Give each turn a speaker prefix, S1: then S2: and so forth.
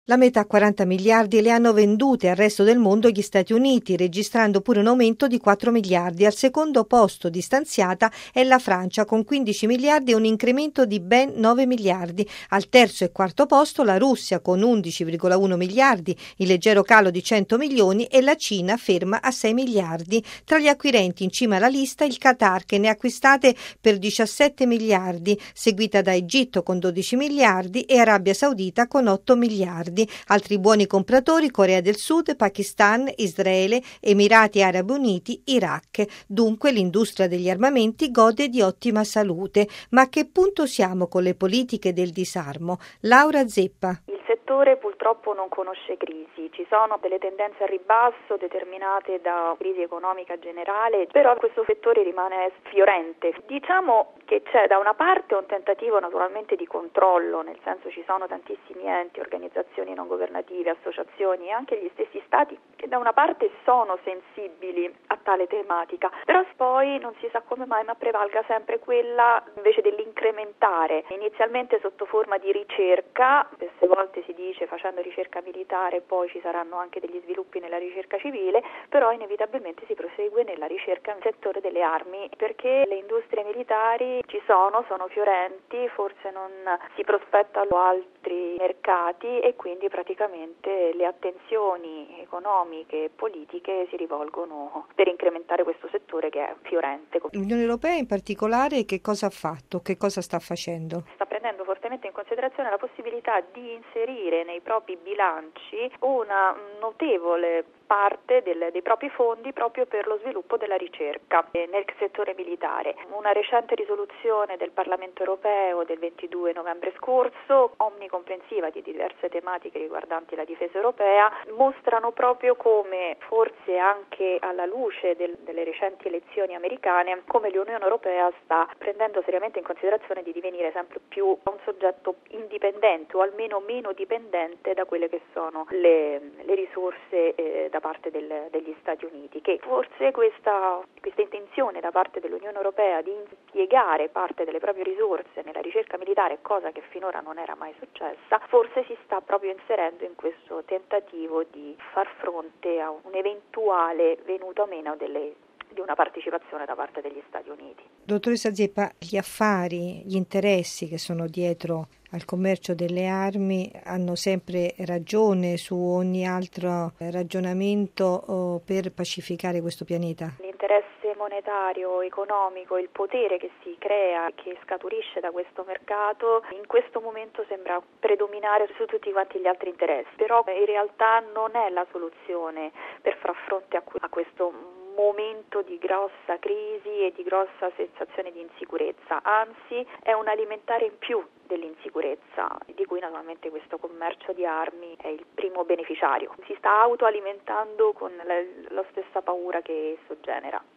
S1: La metà, 40 miliardi, le hanno vendute al resto del mondo gli Stati Uniti, registrando pure un aumento di 4 miliardi. Al secondo posto distanziata è la Francia, con 15 miliardi e un incremento di ben 9 miliardi. Al terzo e quarto posto la Russia, con 11,1 miliardi, in leggero calo di 100 milioni, e la Cina ferma a 6 miliardi. Tra gli acquirenti in cima alla lista il Qatar, che ne ha acquistate per 17 miliardi, seguita da Egitto con 12 miliardi e Arabia Saudita con 8 miliardi. Altri buoni compratori: Corea del Sud, Pakistan, Israele, Emirati Arabi Uniti, Iraq. Dunque l'industria degli armamenti gode di ottima salute. Ma a che punto siamo con le politiche del disarmo? Laura Zeppa.
S2: Il settore purtroppo non conosce crisi, ci sono delle tendenze a ribasso determinate da crisi economica generale, però questo settore rimane fiorente. Diciamo che c'è da una parte un tentativo naturalmente di controllo, nel senso ci sono tantissimi enti, organizzazioni non governative, associazioni e anche gli stessi stati che da una parte sono sensibili a tale tematica, però poi non si sa come mai ma prevalga sempre quella invece dell'incrementare, inizialmente sotto forma di ricerca, spesse volte si dice facendo ricerca militare poi ci saranno anche degli sviluppi nella ricerca civile, però inevitabilmente si prosegue nella ricerca nel settore delle armi, perché le industrie militari ci sono fiorenti, forse non si prospettano altri mercati e quindi praticamente le attenzioni economiche e politiche si rivolgono per incrementare questo settore che è fiorente.
S1: L'Unione Europea in particolare che cosa ha fatto? Che cosa sta facendo?
S2: Sta prendendo fortemente in considerazione la possibilità di inserire nei propri bilanci una notevole parte dei propri fondi proprio per lo sviluppo della ricerca nel settore militare. Una recente risoluzione del Parlamento europeo del 22 novembre scorso, omnicomprensiva di diverse tematiche riguardanti la difesa europea, mostrano proprio come, forse anche alla luce delle recenti elezioni americane, come l'Unione Europea sta prendendo seriamente in considerazione di divenire sempre più un soggetto indipendente o almeno meno dipendente da quelle che sono le risorse da parte degli Stati Uniti, che forse questa intenzione da parte dell'Unione Europea di impiegare parte delle proprie risorse nella ricerca militare, cosa che finora non era mai successa, forse si sta proprio inserendo in questo tentativo di far fronte a un eventuale venuto meno di una partecipazione da parte degli Stati Uniti.
S1: Dottoressa Zeppa, gli affari, gli interessi che sono dietro al commercio delle armi hanno sempre ragione su ogni altro ragionamento per pacificare questo pianeta?
S2: L'interesse monetario, economico, il potere che si crea, che scaturisce da questo mercato, in questo momento sembra predominare su tutti quanti gli altri interessi, però in realtà non è la soluzione per far fronte a questo momento di grossa crisi e di grossa sensazione di insicurezza, anzi è un alimentare in più dell'insicurezza, di cui naturalmente questo commercio di armi è il primo beneficiario. Si sta autoalimentando con la stessa paura che esso genera.